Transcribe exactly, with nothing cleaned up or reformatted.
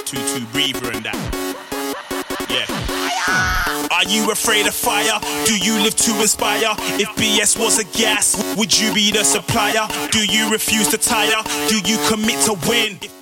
two two breather and that. Yeah. Are you afraid of fire? Do you live to inspire? If B S was a gas, would you be the supplier? Do you refuse to tire? Do you commit to win?